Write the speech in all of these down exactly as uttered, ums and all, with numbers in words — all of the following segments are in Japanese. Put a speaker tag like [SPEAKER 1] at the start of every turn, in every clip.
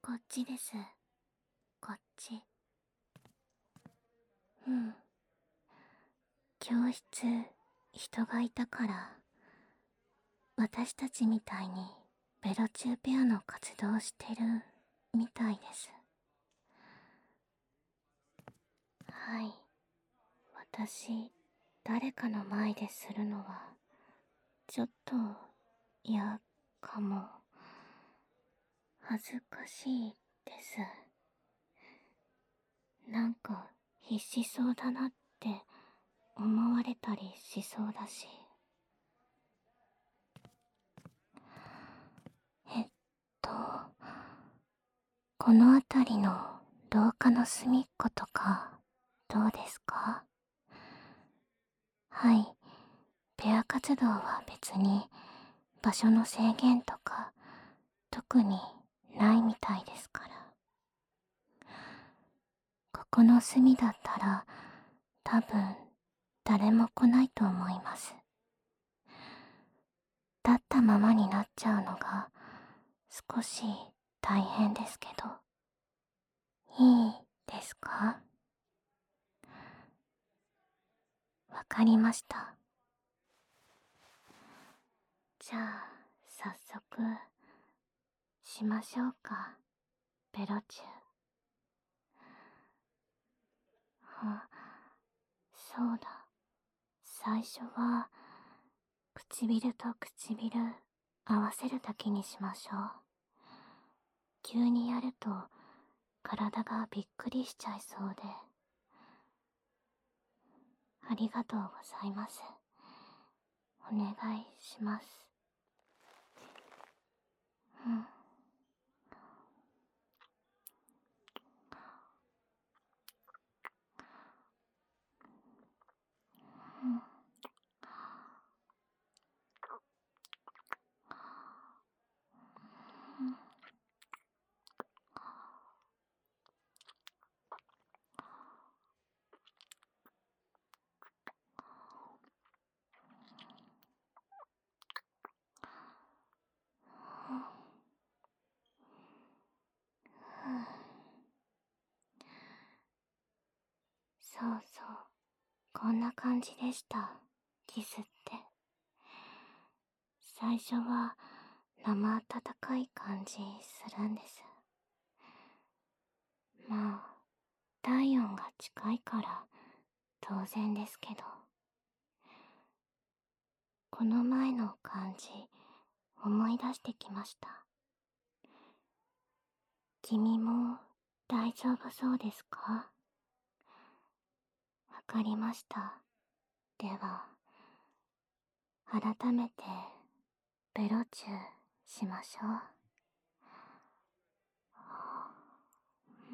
[SPEAKER 1] こっちです。こっち。うん。教室、人がいたから、私たちみたいにベロチューペアの活動をしてるみたいです。はい。私、誰かの前でするのは、ちょっと嫌かも。恥ずかしいです。なんか必死そうだなって思われたりしそうだし。えっと、この辺りの廊下の隅っことか、どうですか？はい。ペア活動は別に場所の制限とか特にないみたいですから。ここの隅だったら多分誰も来ないと思います。立ったままになっちゃうのが少し大変ですけど、いいですか？わかりました。じゃあ早速しましょうか、ベロチュー。あ、そうだ。最初は唇と唇合わせるだけにしましょう。急にやると体がびっくりしちゃいそうで。ありがとうございます。お願いします。うん。うん。そうそう、こんな感じでした、キスって。最初は生温かい感じするんです。まあ、体温が近いから当然ですけど。この前の感じ思い出してきました。君も大丈夫そうですか？わかりました。では改めてベロチューしましょう。うん。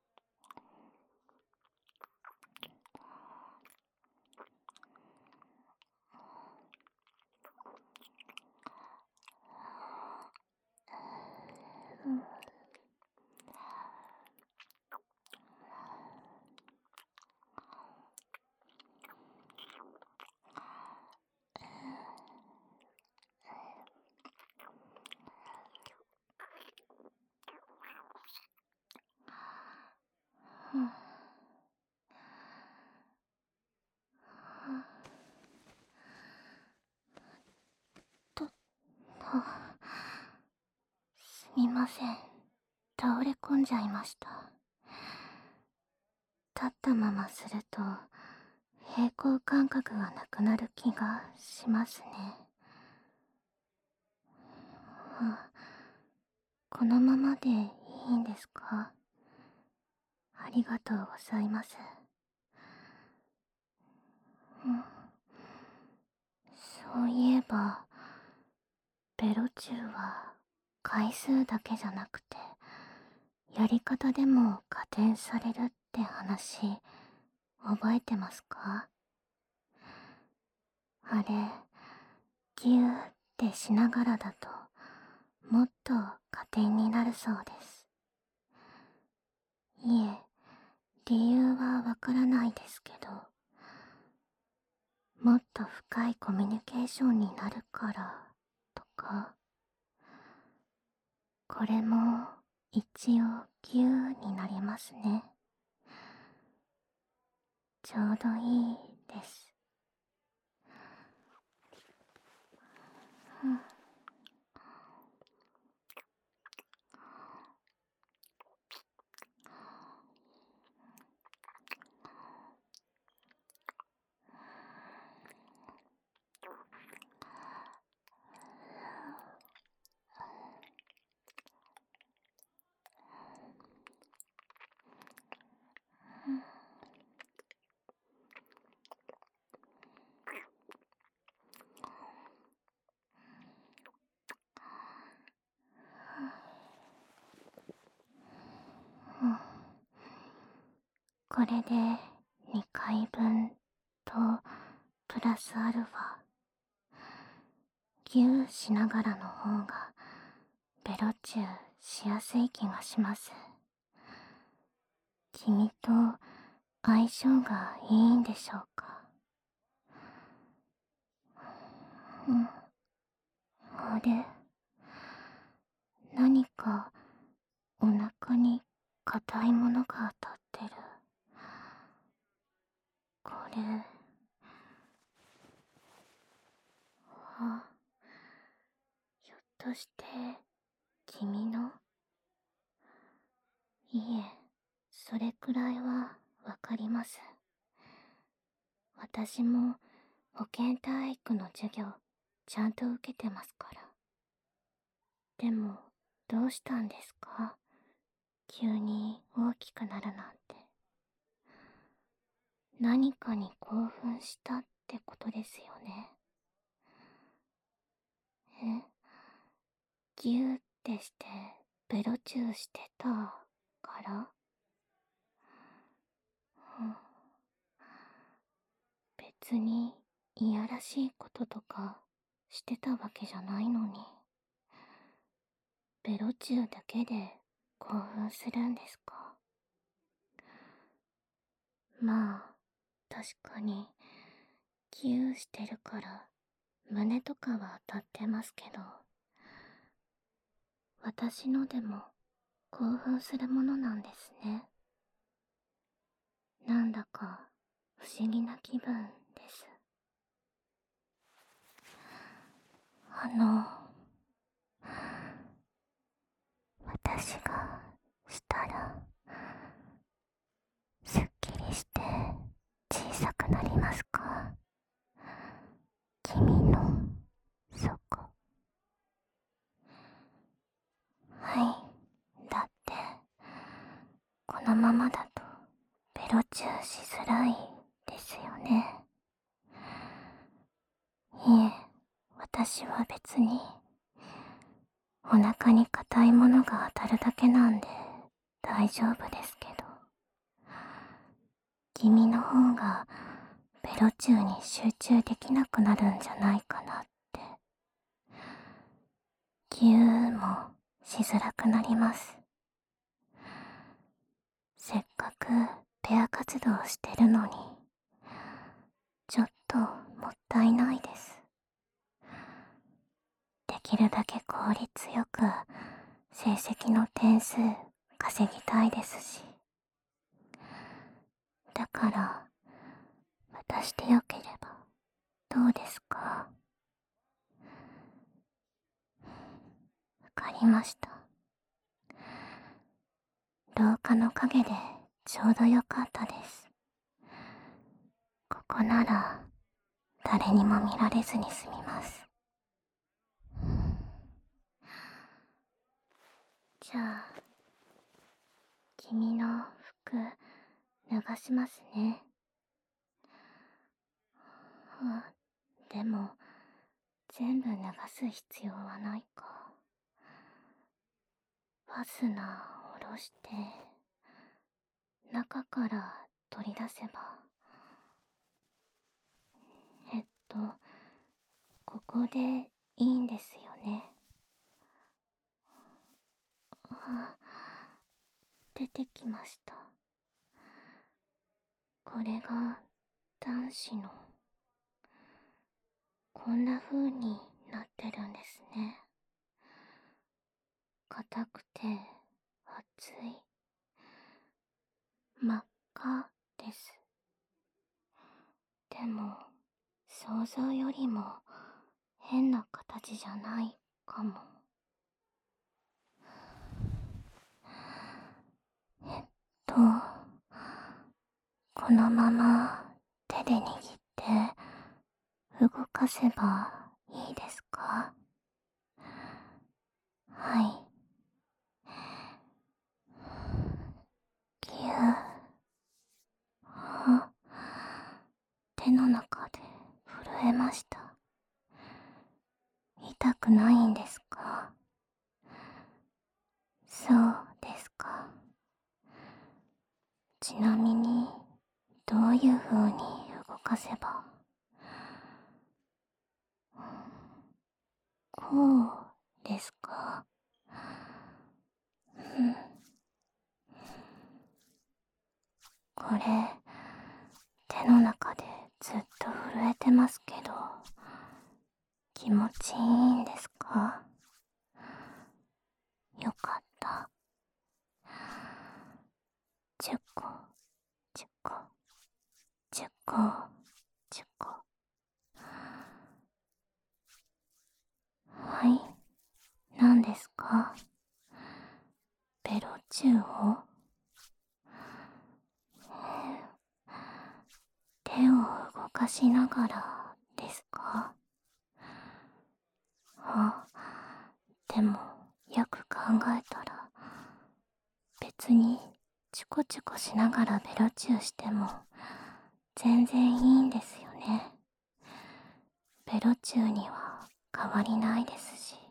[SPEAKER 1] うん。うんと、あ、すみません。倒れ込んじゃいました。立ったまますると平衡感覚がなくなる気がしますね。あ、このままでいいんですか？ありがとうございます。うん。そういえば、ベロチューは回数だけじゃなくて、やり方でも加点されるって話、覚えてますか？あれ、ギューってしながらだと、もっと加点になるそうです。いえ、理由はわからないですけど、もっと深いコミュニケーションになるからとか、これも一応ぎゅーになりますね。ちょうどいいです。うん。うん。これでにかいぶんとプラスアルファ。ギューしながらの方がベロチューしやすい気がします。君と相性がいいんでしょうか。うん。あれ、何かお腹に硬いものが当たってる。これ、あ、ひょっとして君の？いえ、それくらいはわかります。私も保健体育の授業ちゃんと受けてますから。でも、どうしたんですか？急に大きくなるなんて。何かに興奮したってことですよね。え、ギューってしてベロチューしてたから？うん、別にいやらしいこととかしてたわけじゃないのに。ベロチューだけで興奮するんですか？まあ、確かにギューしてるから胸とかは当たってますけど、私のでも興奮するものなんですね。なんだか不思議な気分です。あの、私がしたらすっきりして小さくなりますか？君のそこ。はい。だってこのままだとベロチューしづらいですよね。いえ、私は別にお腹に硬いものが当たるだけなんで大丈夫ですけど、君の方がベロチューに集中できなくなるんじゃないかなって。ギューもしづらくなります。せっかくペア活動してるのに、ちょっともったいないです。できるだけ効率よく成績の点数稼ぎたいですし。だから私でよければどうですか？わかりました。廊下の影でちょうどよかったです。ここなら誰にも見られずに済みます。じゃあ君の服脱がしますね。あ、でも全部脱がす必要はないか。ファスナーを下ろして中から取り出せば。えっとここでいいんですよね。あ、出てきました。これが男子の。こんな風になってるんですね。硬くても変な形じゃないかも。えっとこのまま手で握って動かせばいいですか？はい。ぎゅー。あ、手の中で震えました。痛くないんですか？そうですか。ちなみにどういう風に動かせば。こうですか？うん。これ手の中でずっと震えてますけど、気持ちいいんですか？よかった。じゅっこ、じゅっこ、じゅっこ、じゅっこ。はい、何ですか？ベロチューを？手を動かしながらですか？あ、でもよく考えたら別にチュコチュコしながらベロチューしても全然いいんですよね。ベロチューには変わりないですし、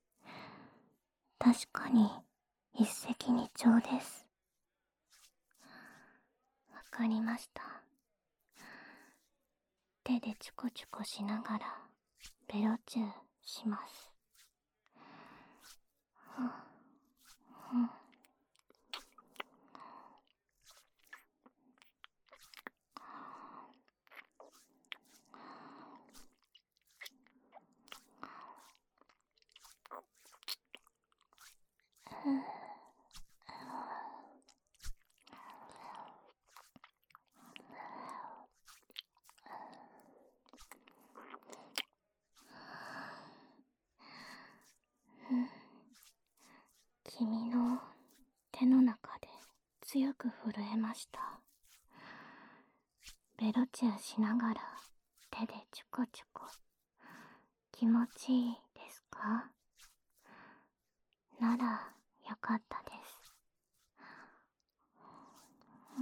[SPEAKER 1] 確かに一石二鳥です。わかりました。手でチュコチュコしながらベロチューします。うん。君の手の中で強く震えました。ベロチューしながら手でチュコチュコ。気持ちいいですか？ならよかったです。うん。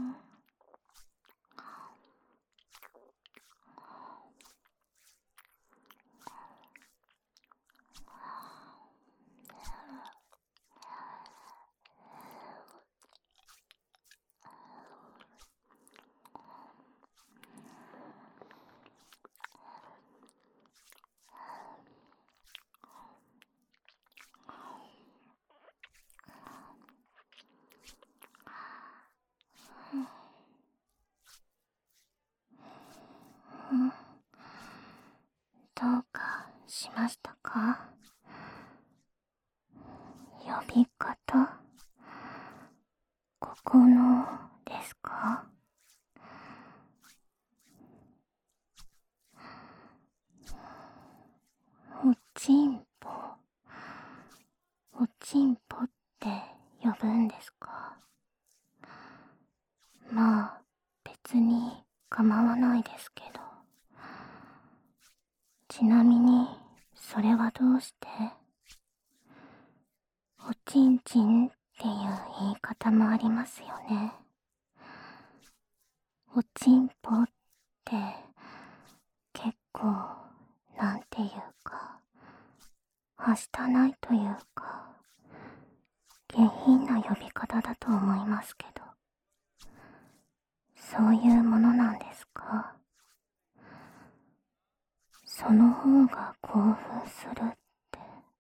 [SPEAKER 1] うん。どうかしましたか？呼び方、ここのですか？おちんぽ、おちんぽって呼ぶんですか？まあ別に構わないですけど。ちなみにそれはどうして？おちんちんっていう言い方もありますよね。おちんぽって結構なんていうかはしたないというか下品な呼び方だと思いますけど、そういうものなんですか？その方が興奮するって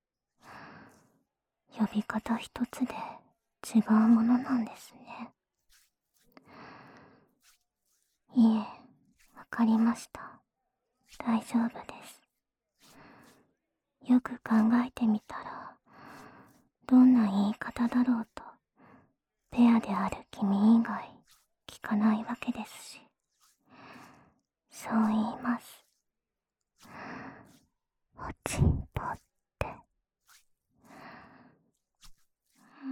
[SPEAKER 1] 呼び方一つで違うものなんですね。いえ、わかりました。大丈夫です。よく考えてみたら、どんな言い方だろうとペアである君以外聞かないわけですし、そう言います。 おちんぽって、うん、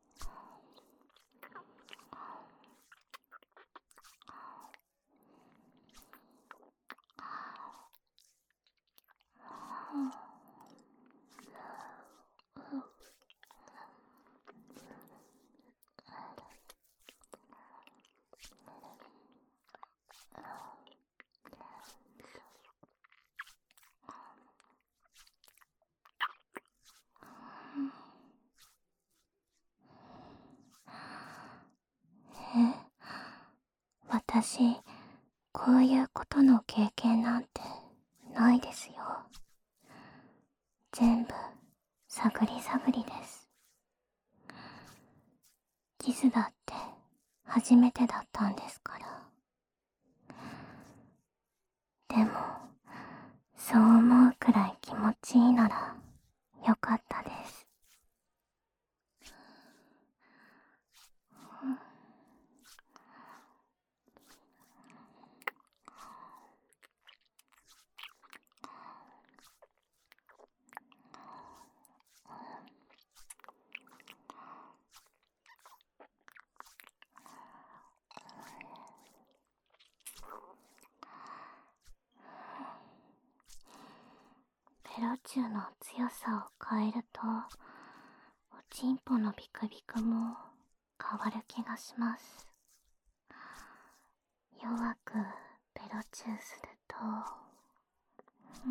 [SPEAKER 1] え、私、こういうことの経験なんてないですよ。全部探り探りです。キスだって初めてだったんですから。でも、そう思うくらい気持ちいいならよかったです。ペロチューの強さを変えると、おちんぽのビクビクも変わる気がします。弱くペロチューすると、うん、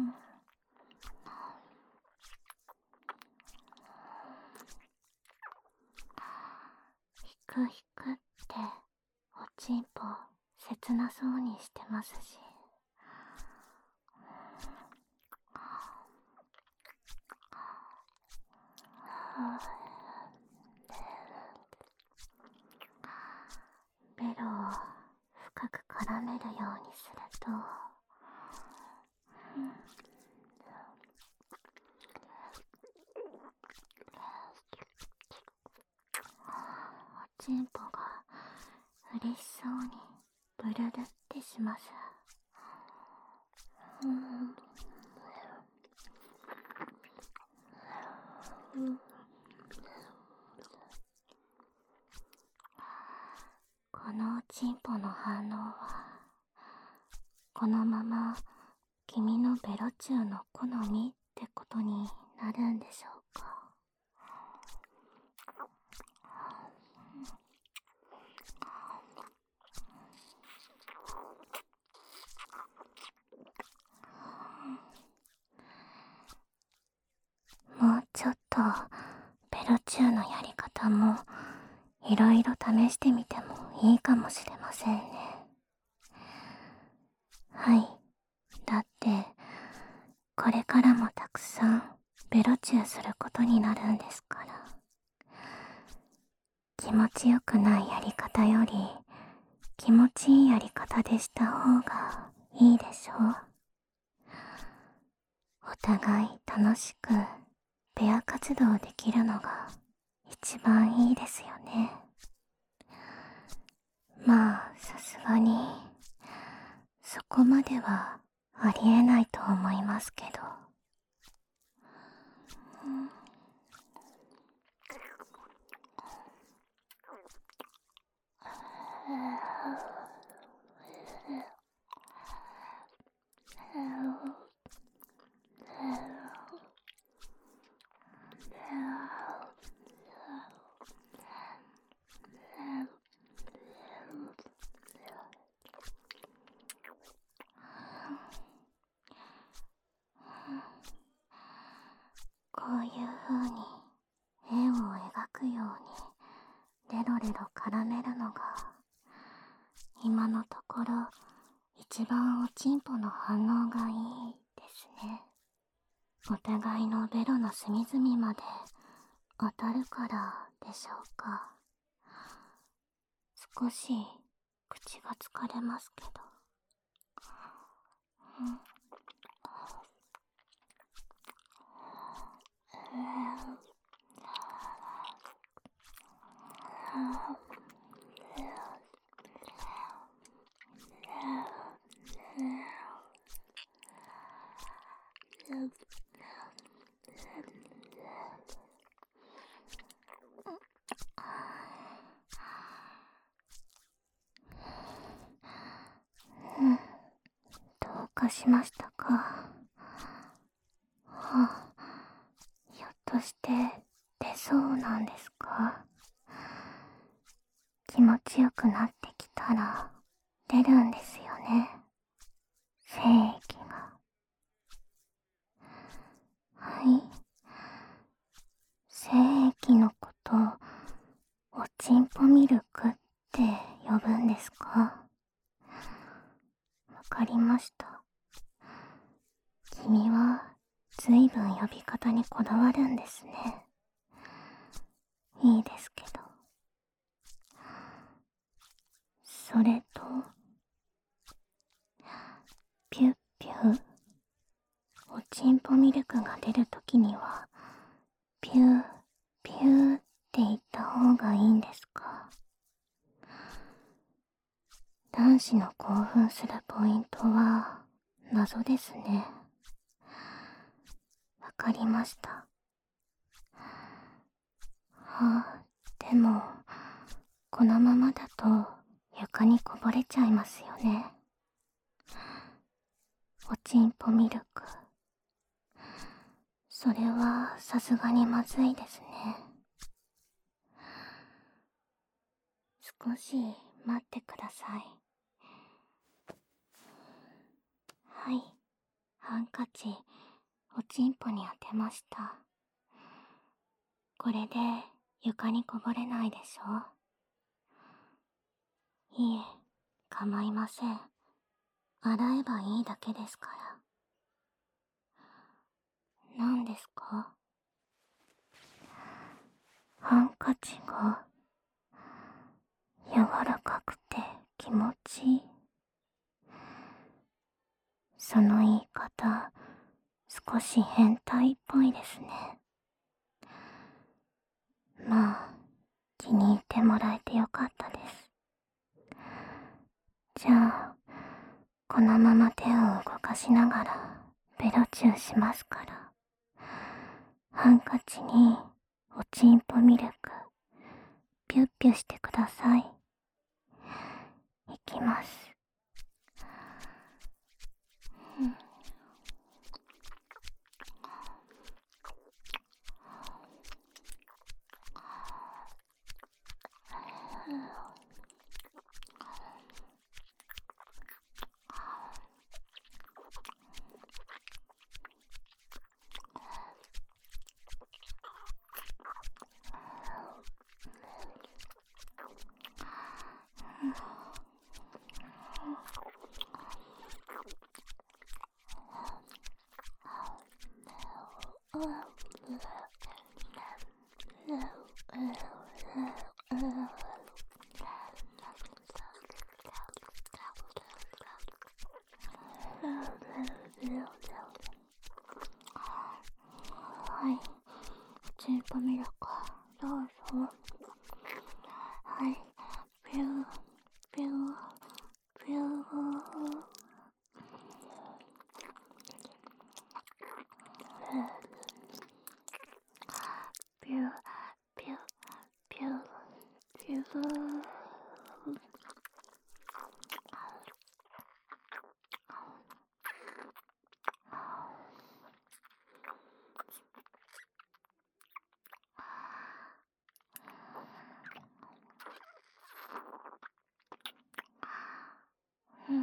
[SPEAKER 1] ひくひくっておちんぽ切なそうにしてますし、ベロを深く絡めるようにすると、うん、おちんぽが嬉しそうにブルルってします。うん、うん、このおちんぽの反応は、このまま君のベロチューの好みってことになるんでしょうか。もうちょっとベロチューのやり方もいろいろ試してみてもいいかもしれませんね。はい。だってこれからもたくさんベロチューすることになるんですから、気持ちよくないやり方より気持ちいいやり方でした方がいいでしょう。お互い楽しくペア活動できるのが一番いいですよね。まあさすがにそこまではありえないと思いますけど、うん、こういう風に円を描くようにレロレロ絡めるのが今のところ一番おちんぽの反応がいいですね。お互いのベロの隅々まで当たるからでしょうか。少し口が疲れますけど、うん、 どうかしましたか？はあ、ひょっとして出そうなんですか？気持ちよくなってきたら出るんですよね、精液が。はい。精液のことおちんぽミルクって呼ぶんですか？わかりました。君はずいぶん呼び方にこだわるんですね。いいですけど。それとピュッピュおちんぽミルクが出るときにはピューピューって言った方がいいんですか？男子の興奮するポイントは謎ですね。わかりました。はあ、でもこのままだと床にこぼれちゃいますよね。おちんぽミルク、それはさすがにまずいですね。少し待ってください。はい、ハンカチおちんぽに当てました。これで床にこぼれないでしょ？いえ、構いません。洗えばいいだけですから。何ですか？ハンカチが柔らかくて気持ちいい。その言い方、少し変態っぽいですね。まあ、気に入ってもらえてよかったです。じゃあ、このまま手を動かしながらベロチューしますから。ハンカチにおちんぽミルクピュッピュしてください。いきます。うん、はい、おちんぽミルクどうぞ。はい、ピューピューピュー。ピューピューピューピュー。うん、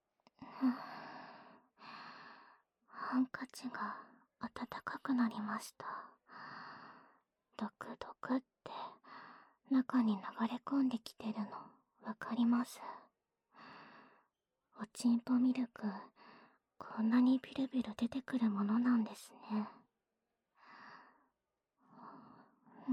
[SPEAKER 1] ハンカチが暖かくなりました。ドクドクって中に流れ込んできてるのわかります？おちんぽミルク、こんなにビルビル出てくるものなんですね。うん、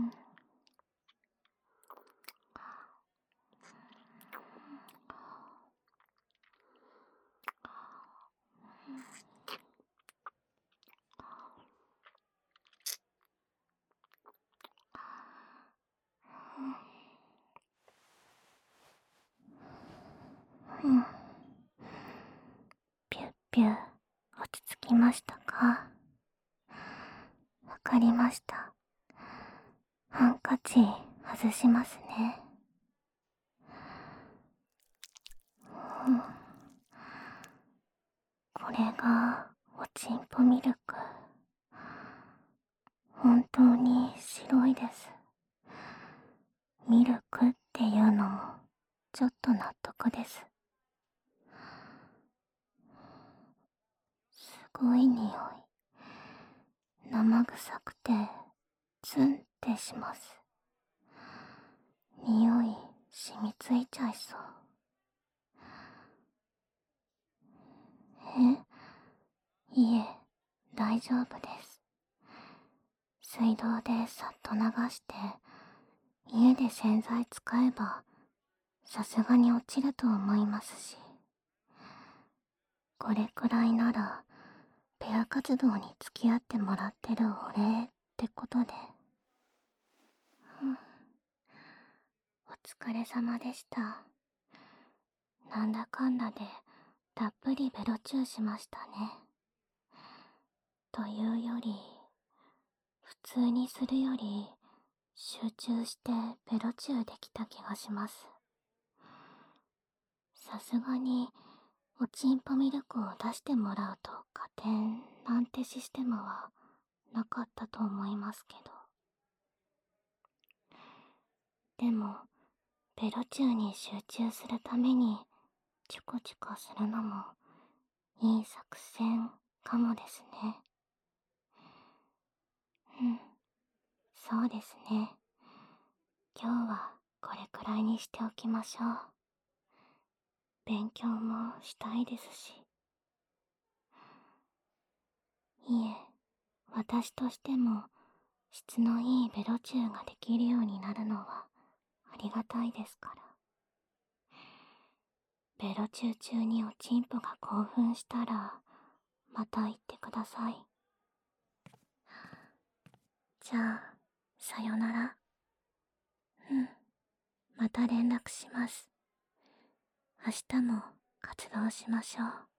[SPEAKER 1] うん、ピュッピュ落ち着きましたか？ かりました。ハンカチ外しますね。うん、これがおちんぽミルク。本当に白いです。ミルクっていうのもちょっと納得です。すごい匂い。生臭くてツンってします。匂い染みついちゃいそう。え、いえ、大丈夫です。水道でさっと流して、家で洗剤使えばさすがに落ちると思いますし、これくらいならペア活動に付き合ってもらってるお礼ってことで。うん、お疲れ様でした。なんだかんだでたっぷりベロチューしましたね。というより、普通にするより集中してベロチューできた気がします。さすがにおちんぽミルクを出してもらうと加点なんてシステムはなかったと思いますけど。でもベロチューに集中するためにチュコチュコするのもいい作戦かもですね。うん、そうですね。今日はこれくらいにしておきましょう。勉強もしたいですし。いえ、私としても質のいいベロチューができるようになるのはありがたいですから。ベロチュー中におちんぽが興奮したらまた言ってください。じゃあ、さよなら。うん、また連絡します。明日も活動しましょう。